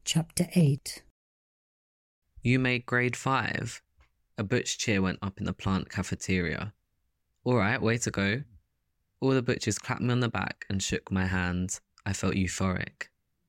Chapter 8. You made grade 5? A butch cheer went up in the plant cafeteria. All right, way to go. All the butchers clapped me on the back and shook my hand. I felt euphoric.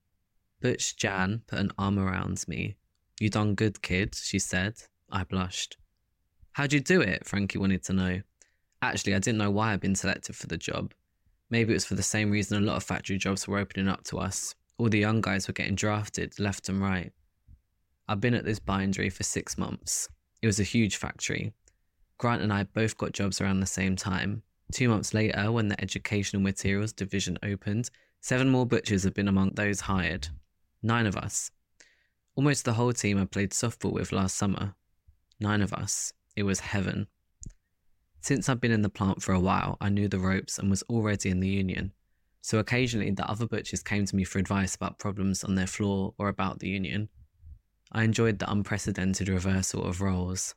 Butch Jan put an arm around me. You done good, kid, she said. I blushed. How'd you do it? Frankie wanted to know. Actually, I didn't know why I'd been selected for the job. Maybe it was for the same reason a lot of factory jobs were opening up to us. All the young guys were getting drafted left and right. I've been at this bindery for 6 months. It was a huge factory. Grant and I both got jobs around the same time. 2 months later, when the Educational Materials division opened, 7 more butchers have been among those hired. 9 of us. Almost the whole team I played softball with last summer. 9 of us. It was heaven. Since I'd been in the plant for a while, I knew the ropes and was already in the union. So occasionally the other butchers came to me for advice about problems on their floor or about the union. I enjoyed the unprecedented reversal of roles.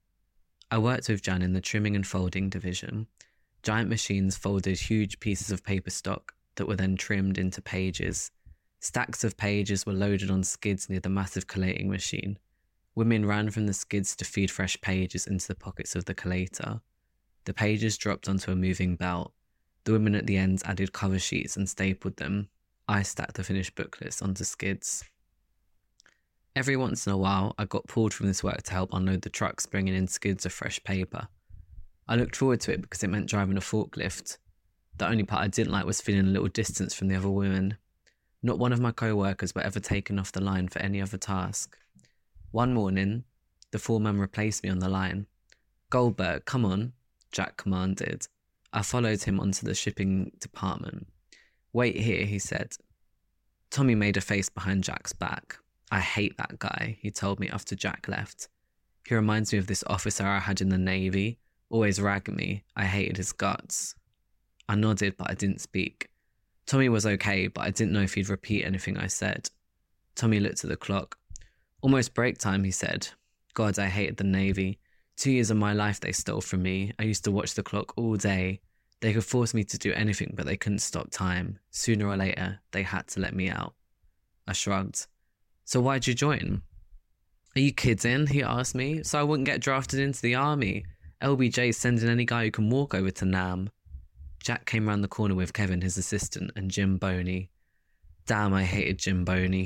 I worked with Jan in the trimming and folding division. Giant machines folded huge pieces of paper stock that were then trimmed into pages. Stacks of pages were loaded on skids near the massive collating machine. Women ran from the skids to feed fresh pages into the pockets of the collator. The pages dropped onto a moving belt. The women at the ends added cover sheets and stapled them. I stacked the finished booklets onto skids. Every once in a while, I got pulled from this work to help unload the trucks bringing in skids of fresh paper. I looked forward to it because it meant driving a forklift. The only part I didn't like was feeling a little distance from the other women. Not one of my co-workers were ever taken off the line for any other task. One morning, the foreman replaced me on the line. "Goldberg, come on," Jack commanded. I followed him onto the shipping department. "Wait here," he said. Tommy made a face behind Jack's back. "I hate that guy," he told me after Jack left. "He reminds me of this officer I had in the Navy, always ragging me. I hated his guts." I nodded, but I didn't speak. Tommy was okay, but I didn't know if he'd repeat anything I said. Tommy looked at the clock. "Almost break time," he said. God, I hated the Navy. 2 years of my life they stole from me. I used to watch the clock all day. They could force me to do anything, but they couldn't stop time. Sooner or later, they had to let me out. I shrugged. "So why'd you join?" "Are you kidding?" he asked me. "So I wouldn't get drafted into the army. LBJ's sending any guy who can walk over to Nam." Jack came round the corner with Kevin, his assistant, and Jim Boney. Damn, I hated Jim Boney.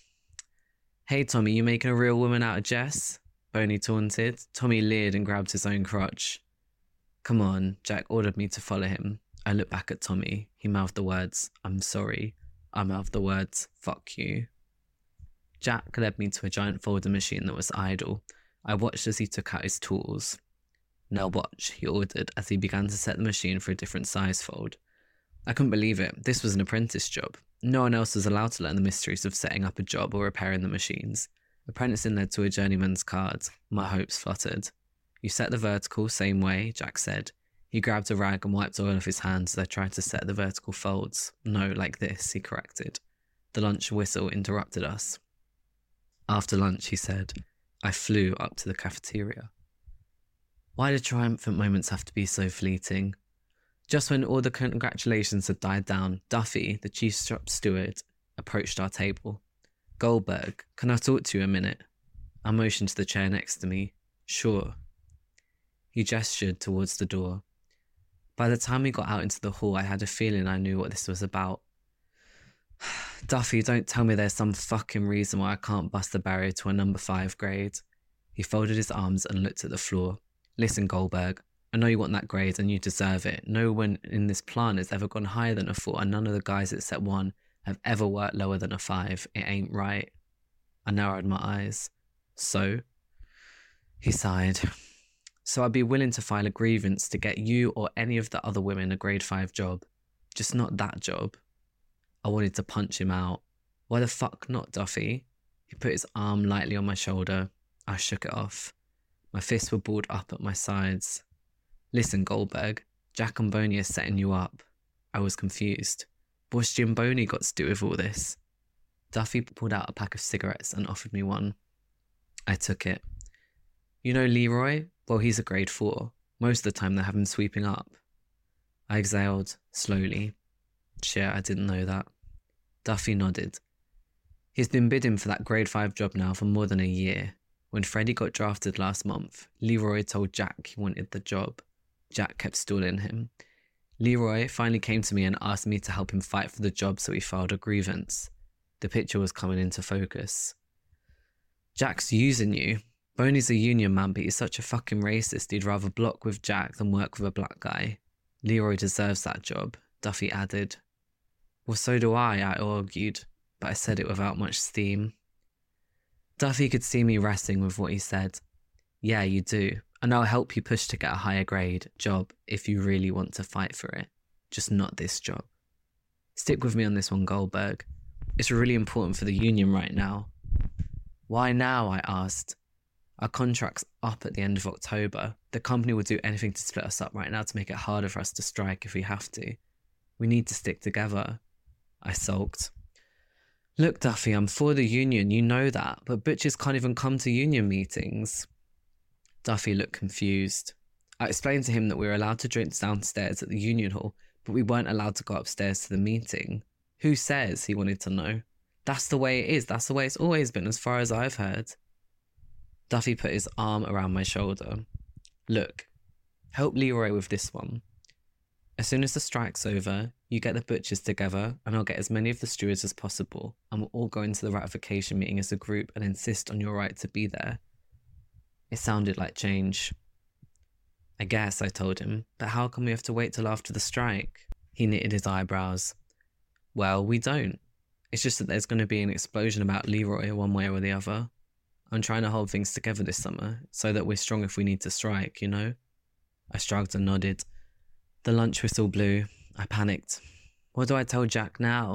"Hey, Tommy, you making a real woman out of Jess?" Boney taunted. Tommy leered and grabbed his own crotch. "Come on," Jack ordered me to follow him. I looked back at Tommy. He mouthed the words, "I'm sorry." I mouthed the words, "Fuck you." Jack led me to a giant folder machine that was idle. I watched as he took out his tools. "Now watch," he ordered as he began to set the machine for a different size fold. I couldn't believe it. This was an apprentice job. No one else was allowed to learn the mysteries of setting up a job or repairing the machines. Apprenticing led to a journeyman's card. My hopes fluttered. "You set the vertical same way," Jack said. He grabbed a rag and wiped oil off his hands as I tried to set the vertical folds. "No, like this," he corrected. The lunch whistle interrupted us. After lunch, he said, I flew up to the cafeteria. Why do triumphant moments have to be so fleeting? Just when all the congratulations had died down, Duffy, the chief shop steward, approached our table. "Goldberg, can I talk to you a minute?" I motioned to the chair next to me. "Sure." He gestured towards the door. By the time we got out into the hall, I had a feeling I knew what this was about. "Duffy, don't tell me there's some fucking reason why I can't bust the barrier to a number 5 grade." He folded his arms and looked at the floor. "Listen, Goldberg, I know you want that grade and you deserve it. No one in this plant has ever gone higher than a 4, and none of the guys at Set 1 have ever worked lower than a 5. It ain't right." I narrowed my eyes. "So?" He sighed. "So I'd be willing to file a grievance to get you or any of the other women a grade 5 job. Just not that job." I wanted to punch him out. "Why the fuck not, Duffy?" He put his arm lightly on my shoulder. I shook it off. My fists were balled up at my sides. "Listen, Goldberg, Jack and Boney are setting you up." I was confused. What's Jim Boney got to do with all this? Duffy pulled out a pack of cigarettes and offered me one. I took it. "You know Leroy? Well, he's a grade 4. Most of the time they have him sweeping up." I exhaled slowly. Shit, I didn't know that. Duffy nodded. He's been bidding for that grade 5 job now for more than a year. When Freddie got drafted last month, Leroy told Jack he wanted the job. Jack kept stalling him. Leroy finally came to me and asked me to help him fight for the job, so he filed a grievance. The picture was coming into focus. Jack's using you. Boney's a union man, but he's such a fucking racist. He'd rather block with Jack than work with a black guy. Leroy deserves that job, Duffy added. Well, so do I argued, but I said it without much steam. Duffy could see me wrestling with what he said. Yeah, you do, and I'll help you push to get a higher grade job if you really want to fight for it. Just not this job. Stick with me on this one, Goldberg. It's really important for the union right now. Why now? I asked. Our contract's up at the end of October. The company will do anything to split us up right now to make it harder for us to strike if we have to. We need to stick together. I sulked. Look, Duffy, I'm for the union, you know that, but butchers can't even come to union meetings. Duffy looked confused. I explained to him that we were allowed to drink downstairs at the union hall, but we weren't allowed to go upstairs to the meeting. Who says? He wanted to know. That's the way it is. That's the way it's always been, as far as I've heard. Duffy put his arm around my shoulder. Look, help Leroy with this one. As soon as the strike's over, you get the butchers together and I'll get as many of the stewards as possible and we'll all go into the ratification meeting as a group and insist on your right to be there. It sounded like change. I guess, I told him, but how come we have to wait till after the strike? He knitted his eyebrows. Well, we don't. It's just that there's going to be an explosion about Leroy one way or the other. I'm trying to hold things together this summer so that we're strong if we need to strike, you know? I shrugged and nodded. The lunch whistle blew. I panicked. What do I tell Jack now?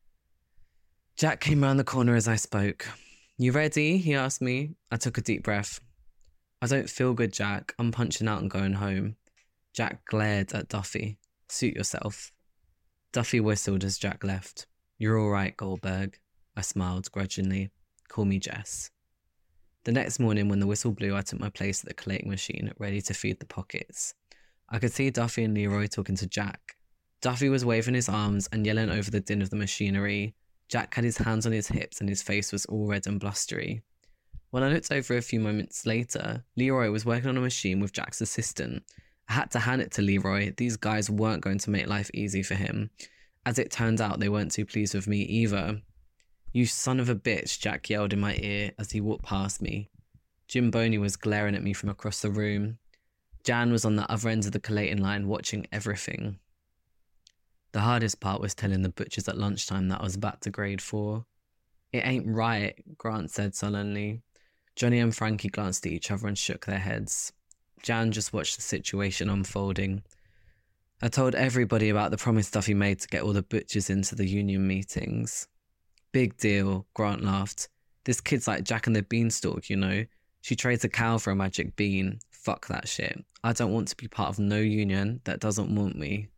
Jack came round the corner as I spoke. You ready? He asked me. I took a deep breath. I don't feel good, Jack. I'm punching out and going home. Jack glared at Duffy. Suit yourself. Duffy whistled as Jack left. You're all right, Goldberg. I smiled grudgingly. Call me Jess. The next morning when the whistle blew, I took my place at the collating machine, ready to feed the pockets. I could see Duffy and Leroy talking to Jack. Duffy was waving his arms and yelling over the din of the machinery. Jack had his hands on his hips and his face was all red and blustery. When I looked over a few moments later, Leroy was working on a machine with Jack's assistant. I had to hand it to Leroy. These guys weren't going to make life easy for him. As it turned out, they weren't too pleased with me either. You son of a bitch, Jack yelled in my ear as he walked past me. Jim Boney was glaring at me from across the room. Jan was on the other end of the collating line watching everything. The hardest part was telling the butchers at lunchtime that I was back to grade 4. It ain't right, Grant said sullenly. Johnny and Frankie glanced at each other and shook their heads. Jan just watched the situation unfolding. I told everybody about the promise Duffy made to get all the butchers into the union meetings. Big deal, Grant laughed. This kid's like Jack and the Beanstalk, you know. She trades a cow for a magic bean. Fuck that shit. I don't want to be part of no union that doesn't want me.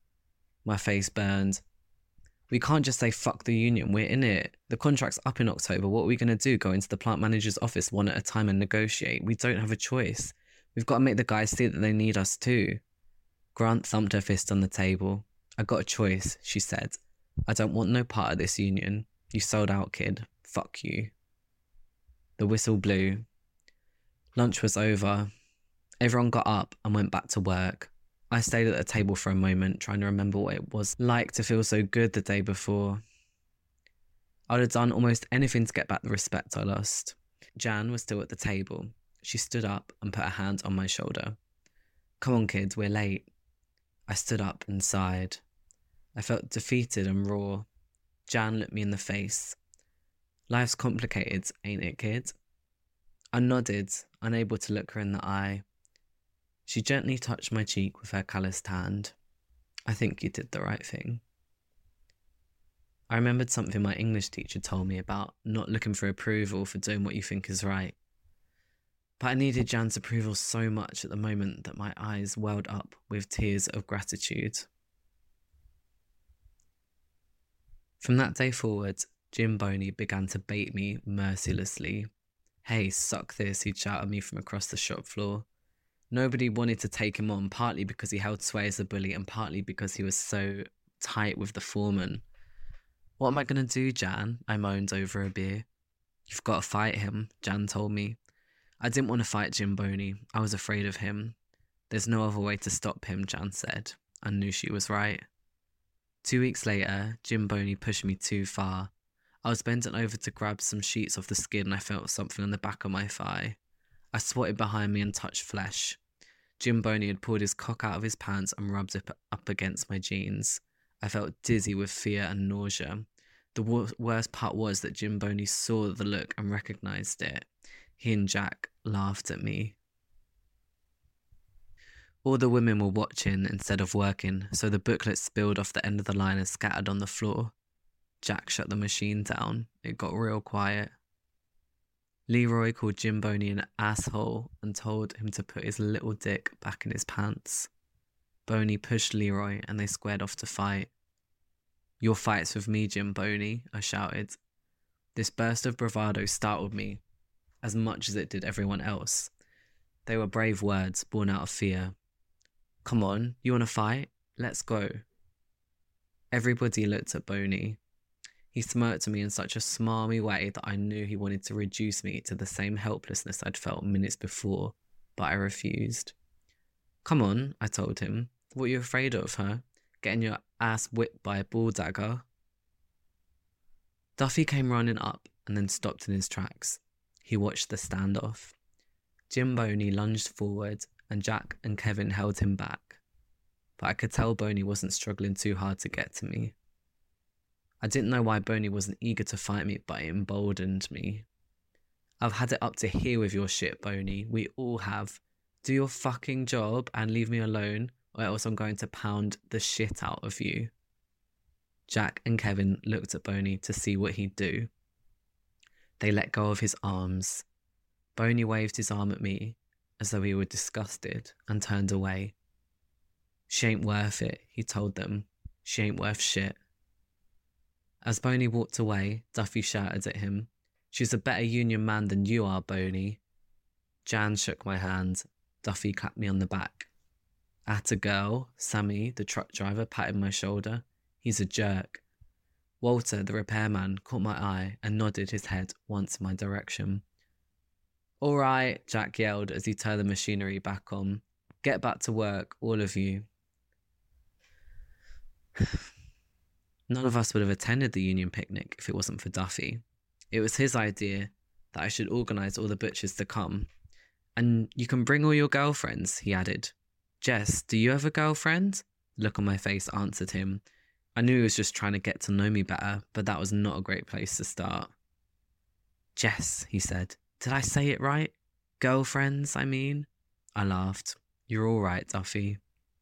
My face burned. We can't just say fuck the union, we're in it. The contract's up in October, what are we going to do? Go into the plant manager's office one at a time and negotiate? We don't have a choice. We've got to make the guys see that they need us too. Grant thumped her fist on the table. I got a choice, she said. I don't want no part of this union. You sold out, kid. Fuck you. The whistle blew. Lunch was over. Everyone got up and went back to work. I stayed at the table for a moment, trying to remember what it was like to feel so good the day before. I would have done almost anything to get back the respect I lost. Jan was still at the table. She stood up and put her hand on my shoulder. Come on, kids, we're late. I stood up and sighed. I felt defeated and raw. Jan looked me in the face. Life's complicated, ain't it, kid? I nodded, unable to look her in the eye. She gently touched my cheek with her calloused hand. I think you did the right thing. I remembered something my English teacher told me about not looking for approval for doing what you think is right. But I needed Jan's approval so much at the moment that my eyes welled up with tears of gratitude. From that day forward, Jim Boney began to bait me mercilessly. Hey, suck this, he'd shout at me from across the shop floor. Nobody wanted to take him on, partly because he held sway as a bully and partly because he was so tight with the foreman. What am I going to do, Jan? I moaned over a beer. You've got to fight him, Jan told me. I didn't want to fight Jim Boney. I was afraid of him. There's no other way to stop him, Jan said. I knew she was right. 2 weeks later, Jim Boney pushed me too far. I was bending over to grab some sheets off the skin and I felt something on the back of my thigh. I swatted behind me and touched flesh. Jim Boney had pulled his cock out of his pants and rubbed it up against my jeans. I felt dizzy with fear and nausea. The worst part was that Jim Boney saw the look and recognised it. He and Jack laughed at me. All the women were watching instead of working, so the booklet spilled off the end of the line and scattered on the floor. Jack shut the machine down. It got real quiet. Leroy called Jim Boney an asshole and told him to put his little dick back in his pants. Boney pushed Leroy and they squared off to fight. Your fight's with me, Jim Boney, I shouted. This burst of bravado startled me, as much as it did everyone else. They were brave words born out of fear. Come on, you want to fight? Let's go. Everybody looked at Boney. He smirked at me in such a smarmy way that I knew he wanted to reduce me to the same helplessness I'd felt minutes before, but I refused. Come on, I told him. What are you afraid of, huh? Getting your ass whipped by a bull dagger? Duffy came running up and then stopped in his tracks. He watched the standoff. Jim Boney lunged forward and Jack and Kevin held him back, but I could tell Boney wasn't struggling too hard to get to me. I didn't know why Boney wasn't eager to fight me, but it emboldened me. I've had it up to here with your shit, Boney. We all have. Do your fucking job and leave me alone, or else I'm going to pound the shit out of you. Jack and Kevin looked at Boney to see what he'd do. They let go of his arms. Boney waved his arm at me as though he were disgusted and turned away. She ain't worth it, he told them. She ain't worth shit. As Boney walked away, Duffy shouted at him, She's a better union man than you are, Boney. Jan shook my hand. Duffy clapped me on the back. Atta girl, Sammy, the truck driver, patted my shoulder. He's a jerk. Walter, the repairman, caught my eye and nodded his head once in my direction. All right, Jack yelled as he turned the machinery back on. Get back to work, all of you. None of us would have attended the union picnic if it wasn't for Duffy. It was his idea that I should organise all the butchers to come. And you can bring all your girlfriends, he added. Jess, do you have a girlfriend? The look on my face answered him. I knew he was just trying to get to know me better, but that was not a great place to start. Jess, he said. Did I say it right? Girlfriends, I mean? I laughed. You're all right, Duffy.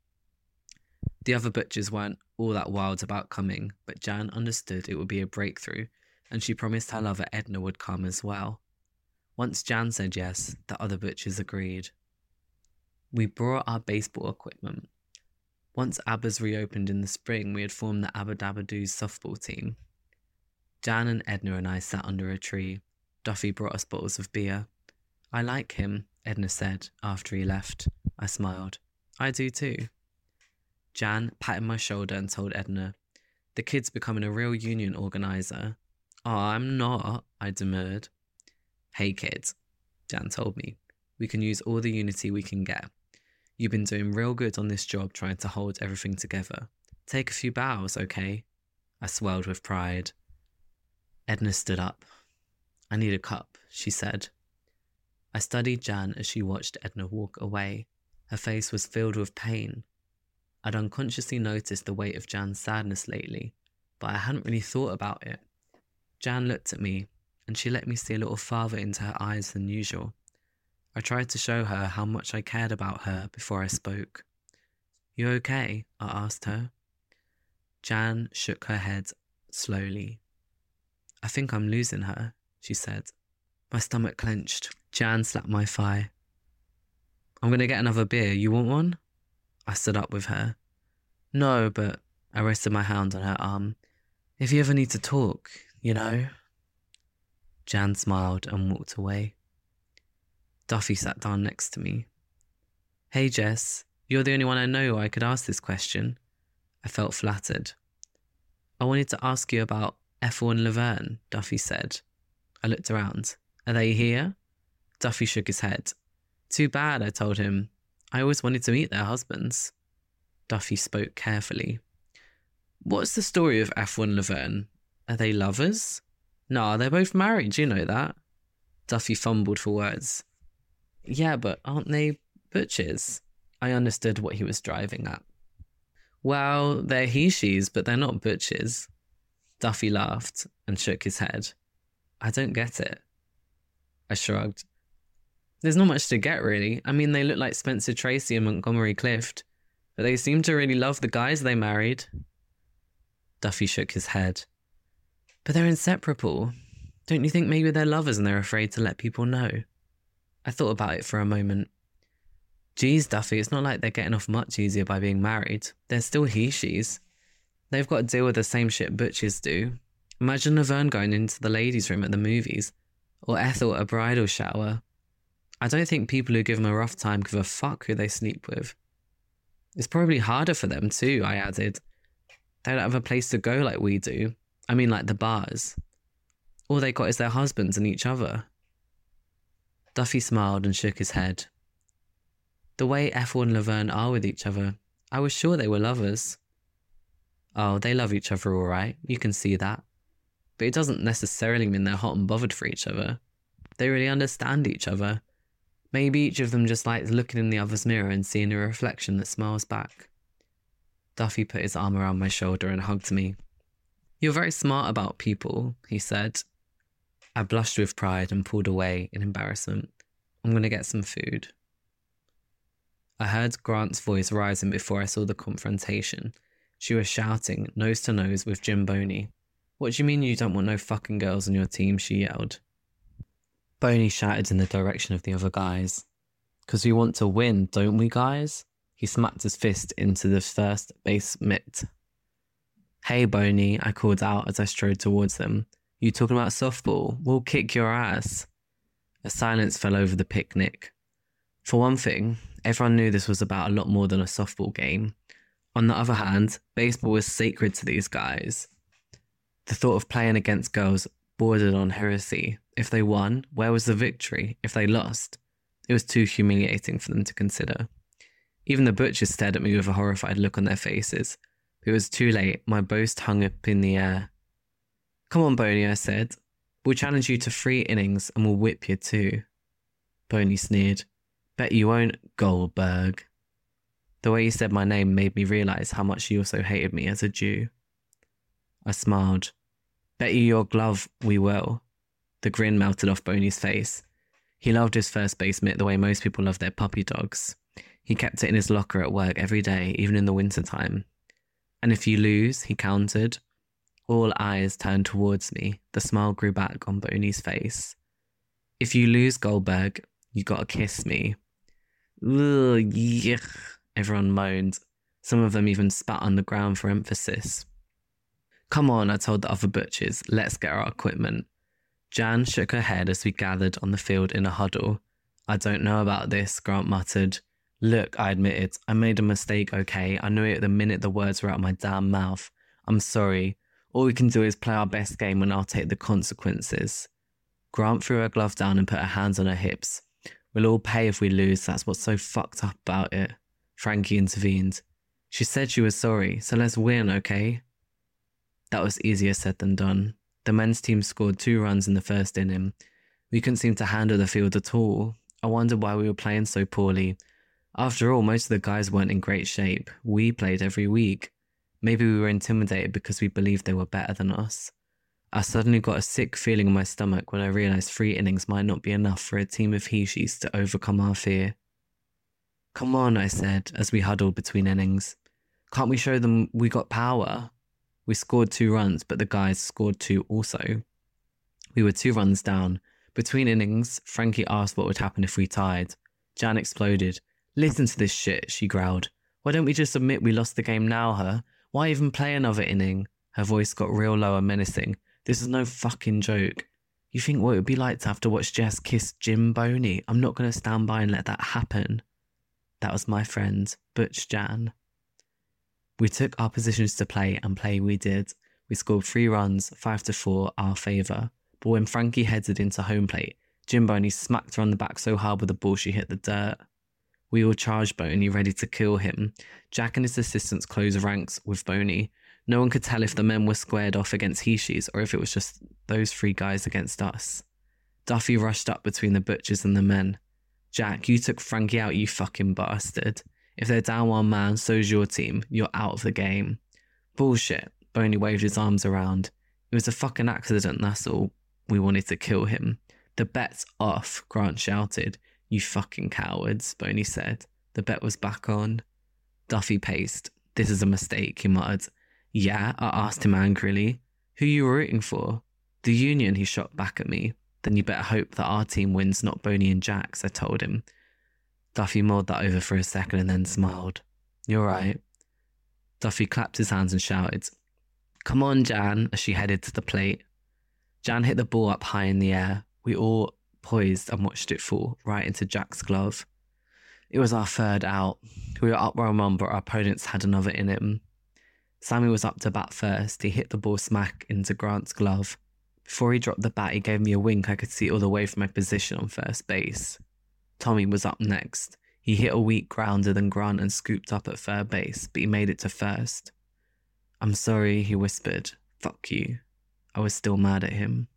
The other butchers weren't all that wild about coming, but Jan understood it would be a breakthrough, and she promised her lover Edna would come as well. Once Jan said yes, the other butchers agreed. We brought our baseball equipment. Once ABBA's reopened in the spring, we had formed the ABBA Dabba Doos softball team. Jan and Edna and I sat under a tree. Duffy brought us bottles of beer. I like him, Edna said after he left. I smiled. I do too. Jan patted my shoulder and told Edna, the kid's becoming a real union organiser. Oh, I'm not, I demurred. Hey kids, Jan told me. We can use all the unity we can get. You've been doing real good on this job trying to hold everything together. Take a few bows, okay? I swelled with pride. Edna stood up. I need a cup, she said. I studied Jan as she watched Edna walk away. Her face was filled with pain. I'd unconsciously noticed the weight of Jan's sadness lately, but I hadn't really thought about it. Jan looked at me, and she let me see a little farther into her eyes than usual. I tried to show her how much I cared about her before I spoke. You okay? I asked her. Jan shook her head slowly. I think I'm losing her, she said. My stomach clenched. Jan slapped my thigh. I'm going to get another beer. You want one? I stood up with her. No, but I rested my hand on her arm. If you ever need to talk, you know. Jan smiled and walked away. Duffy sat down next to me. Hey Jess, you're the only one I know I could ask this question. I felt flattered. I wanted to ask you about Ethel and Laverne, Duffy said. I looked around. Are they here? Duffy shook his head. Too bad, I told him. I always wanted to meet their husbands. Duffy spoke carefully. What's the story of Ethel and Laverne? Are they lovers? Nah, they're both married, you know that. Duffy fumbled for words. Yeah, but aren't they butches? I understood what he was driving at. Well, they're he-she's, but they're not butches. Duffy laughed and shook his head. I don't get it. I shrugged. There's not much to get, really. I mean, they look like Spencer Tracy and Montgomery Clift, but they seem to really love the guys they married. Duffy shook his head. But they're inseparable. Don't you think maybe they're lovers and they're afraid to let people know? I thought about it for a moment. Geez, Duffy, it's not like they're getting off much easier by being married. They're still he-she's. They've got to deal with the same shit butches do. Imagine Laverne going into the ladies' room at the movies, or Ethel at a bridal shower. I don't think people who give them a rough time give a fuck who they sleep with. It's probably harder for them too, I added. They don't have a place to go like we do. I mean, like the bars. All they got is their husbands and each other. Duffy smiled and shook his head. The way Ethel and Laverne are with each other, I was sure they were lovers. Oh, they love each other all right, you can see that. But it doesn't necessarily mean they're hot and bothered for each other. They really understand each other. Maybe each of them just likes looking in the other's mirror and seeing a reflection that smiles back. Duffy put his arm around my shoulder and hugged me. You're very smart about people, he said. I blushed with pride and pulled away in embarrassment. I'm going to get some food. I heard Grant's voice rising before I saw the confrontation. She was shouting, nose to nose, with Jim Boney. What do you mean you don't want no fucking girls on your team? She yelled. Boney shouted in the direction of the other guys. 'Cause we want to win, don't we, guys? He smacked his fist into the first base mitt. Hey, Boney, I called out as I strode towards them. You talking about softball? We'll kick your ass. A silence fell over the picnic. For one thing, everyone knew this was about a lot more than a softball game. On the other hand, baseball was sacred to these guys. The thought of playing against girls bordered on heresy. If they won, where was the victory? If they lost, it was too humiliating for them to consider. Even the butchers stared at me with a horrified look on their faces. It was too late. My boast hung up in the air. Come on, Boney, I said. We'll challenge you to 3 innings and we'll whip you too. Boney sneered. Bet you won't, Goldberg. The way he said my name made me realise how much he also hated me as a Jew. I smiled. Bet you your glove we will. The grin melted off Boney's face. He loved his first base mitt the way most people love their puppy dogs. He kept it in his locker at work every day, even in the winter time. And if you lose, he countered. All eyes turned towards me. The smile grew back on Boney's face. If you lose, Goldberg, you gotta kiss me. Ugh, yuck, everyone moaned. Some of them even spat on the ground for emphasis. Come on, I told the other butchers. Let's get our equipment. Jan shook her head as we gathered on the field in a huddle. I don't know about this, Grant muttered. Look, I admitted, I made a mistake, okay? I knew it the minute the words were out of my damn mouth. I'm sorry. All we can do is play our best game and I'll take the consequences. Grant threw her glove down and put her hands on her hips. We'll all pay if we lose, that's what's so fucked up about it. Frankie intervened. She said she was sorry, so let's win, okay? That was easier said than done. The men's team scored 2 runs in the first inning. We couldn't seem to handle the field at all. I wondered why we were playing so poorly. After all, most of the guys weren't in great shape. We played every week. Maybe we were intimidated because we believed they were better than us. I suddenly got a sick feeling in my stomach when I realised 3 innings might not be enough for a team of he-she's to overcome our fear. Come on, I said, as we huddled between innings. Can't we show them we got power? We scored 2 runs, but the guys scored 2 also. We were 2 runs down. Between innings, Frankie asked what would happen if we tied. Jan exploded. Listen to this shit, she growled. Why don't we just admit we lost the game now, huh? Why even play another inning? Her voice got real low and menacing. This is no fucking joke. You think what it would be like to have to watch Jess kiss Jim Boney? I'm not going to stand by and let that happen. That was my friend, Butch Jan. We took our positions to play, and play we did. We scored 3 runs, 5-4, our favour. But when Frankie headed into home plate, Jim Boney smacked her on the back so hard with the ball she hit the dirt. We all charged Boney, ready to kill him. Jack and his assistants closed ranks with Boney. No one could tell if the men were squared off against He-She's or if it was just those 3 guys against us. Duffy rushed up between the butchers and the men. Jack, you took Frankie out, you fucking bastard. If they're down 1 man, so's your team. You're out of the game. Bullshit. Boney waved his arms around. It was a fucking accident, that's all. We wanted to kill him. The bet's off, Grant shouted. You fucking cowards, Boney said. The bet was back on. Duffy paced. This is a mistake, he muttered. Yeah, I asked him angrily. Who you rooting for? The Union, he shot back at me. Then you better hope that our team wins, not Boney and Jack's, I told him. Duffy mulled that over for a second and then smiled. You're right. Duffy clapped his hands and shouted, Come on, Jan, as she headed to the plate. Jan hit the ball up high in the air. We all poised and watched it fall right into Jack's glove. It was our 3rd out. We were up 1-1, but our opponents had another in him. Sammy was up to bat first. He hit the ball smack into Grant's glove. Before he dropped the bat, he gave me a wink I could see all the way from my position on first base. Tommy was up next. He hit a weak grounder than Grant and scooped up at third base, but he made it to first. I'm sorry, he whispered. Fuck you. I was still mad at him.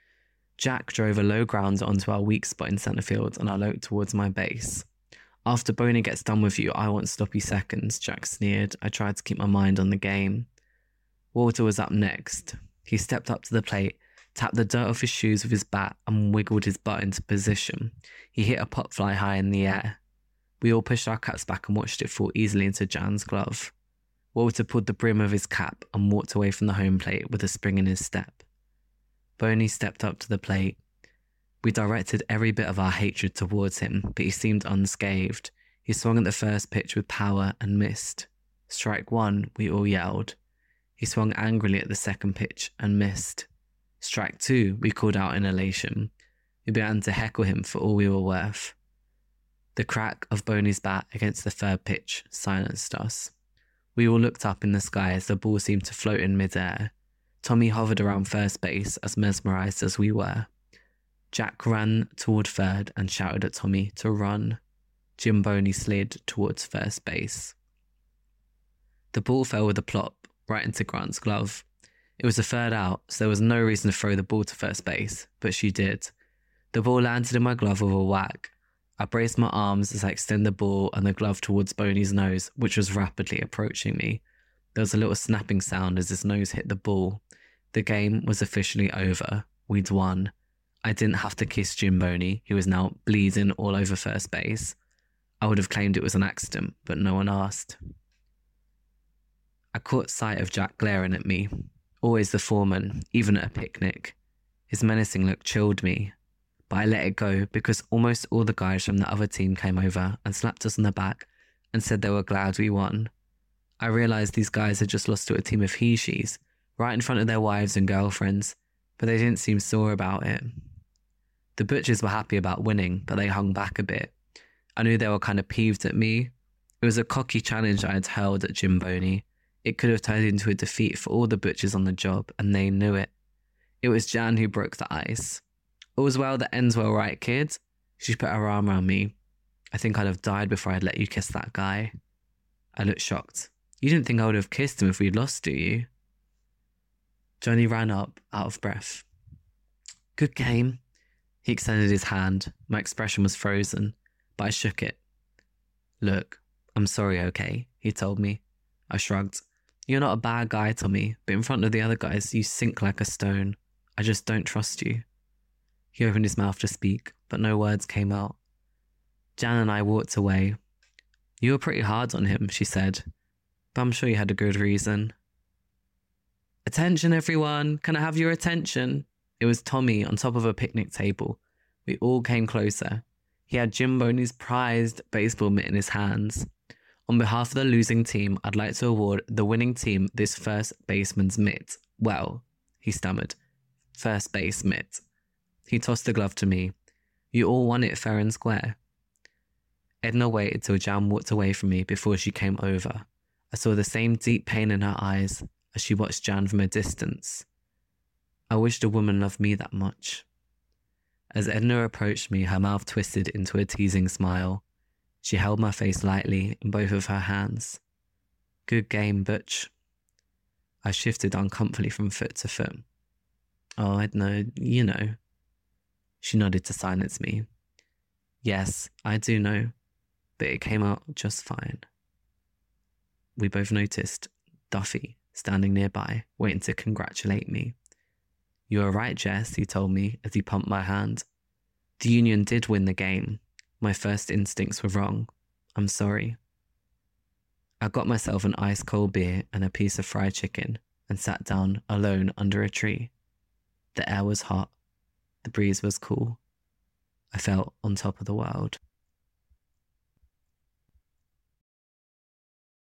Jack drove a low grounder onto our weak spot in centre field and I looked towards my base. After Boney gets done with you, I want sloppy seconds, Jack sneered. I tried to keep my mind on the game. Walter was up next. He stepped up to the plate, tapped the dirt off his shoes with his bat and wiggled his butt into position. He hit a pop fly high in the air. We all pushed our caps back and watched it fall easily into Jan's glove. Walter pulled the brim of his cap and walked away from the home plate with a spring in his step. Boney stepped up to the plate. We directed every bit of our hatred towards him, but he seemed unscathed. He swung at the first pitch with power and missed. Strike 1, we all yelled. He swung angrily at the second pitch and missed. Strike 2, we called out in elation. We began to heckle him for all we were worth. The crack of Boney's bat against the third pitch silenced us. We all looked up in the sky as the ball seemed to float in midair. Tommy hovered around first base as mesmerised as we were. Jack ran toward third and shouted at Tommy to run. Jim Boney slid towards first base. The ball fell with a plop right into Grant's glove. It was the 3rd out, so there was no reason to throw the ball to first base, but she did. The ball landed in my glove with a whack. I braced my arms as I extended the ball and the glove towards Boney's nose, which was rapidly approaching me. There was a little snapping sound as his nose hit the ball. The game was officially over. We'd won. I didn't have to kiss Jim Boney, who was now bleeding all over first base. I would have claimed it was an accident, but no one asked. I caught sight of Jack glaring at me. Always the foreman, even at a picnic. His menacing look chilled me, but I let it go because almost all the guys from the other team came over and slapped us on the back and said they were glad we won. I realised these guys had just lost to a team of He-She's, right in front of their wives and girlfriends, but they didn't seem sore about it. The butchers were happy about winning, but they hung back a bit. I knew they were kind of peeved at me. It was a cocky challenge I had hurled at Jim Boney. It could have turned into a defeat for all the butchers on the job, and they knew it. It was Jan who broke the ice. All's well that ends well, right, kid? She put her arm around me. I think I'd have died before I'd let you kiss that guy. I looked shocked. You didn't think I would have kissed him if we'd lost, do you? Johnny ran up, out of breath. Good game. He extended his hand. My expression was frozen, but I shook it. Look, I'm sorry, okay, he told me. I shrugged. You're not a bad guy, Tommy, but in front of the other guys, you sink like a stone. I just don't trust you. He opened his mouth to speak, but no words came out. Jan and I walked away. You were pretty hard on him, she said, but I'm sure you had a good reason. Attention, everyone. Can I have your attention? It was Tommy on top of a picnic table. We all came closer. He had Jim Boney's prized baseball mitt in his hands. On behalf of the losing team, I'd like to award the winning team this first baseman's mitt. Well, he stammered. First base mitt. He tossed the glove to me. You all won it fair and square. Edna waited till Jan walked away from me before she came over. I saw the same deep pain in her eyes. as she watched Jan from a distance. I wished a woman loved me that much. As Edna approached me, her mouth twisted into a teasing smile. She held my face lightly in both of her hands. Good game, Butch. I shifted uncomfortably from foot to foot. Oh, Edna, you know. She nodded to silence me. Yes, I do know, but it came out just fine. We both noticed Duffy standing nearby, waiting to congratulate me. You were right, Jess, he told me as he pumped my hand. The Union did win the game. My first instincts were wrong. I'm sorry. I got myself an ice-cold beer and a piece of fried chicken and sat down alone under a tree. The air was hot. The breeze was cool. I felt on top of the world.